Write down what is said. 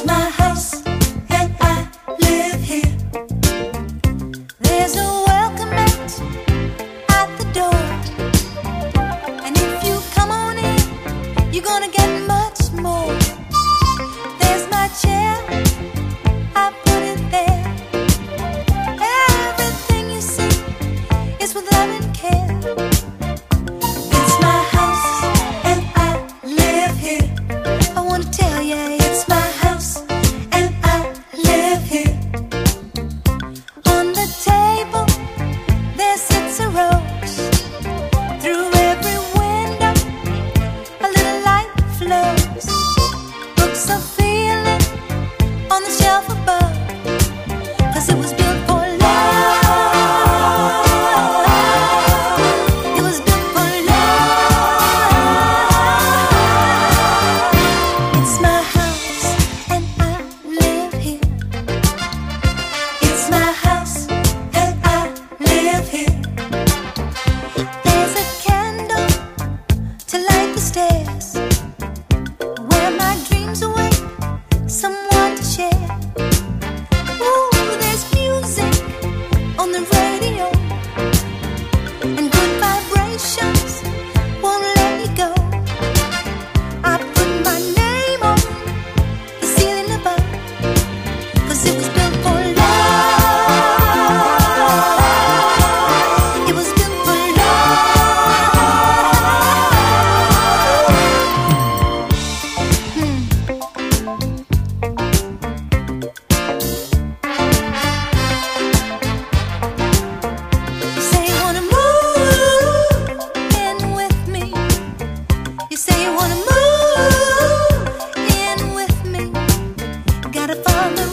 my house and I live here. There's a welcome mat at the door, and if you come on in, you're gonna get much more. There's my chair, I put it there. Everything you see is with love and care. It's my house and I live here. I wanna tell ya, it's my house and I live here. On the table there sits a rose. Through every window a little light flows. Books are feeling on the shelf above, 'cause it was built for love. It was built for love. It's my house and I live here. It's my house and I live here. There's a candle to light the stairs, where my dreams await someone to share. Ooh, there's music on the radio, and good vibrations won't let me go. I put my name on the ceiling above, 'cause it was built for love. It was built for You say you wanna move in with me. You say you wanna move in with me. Gotta follow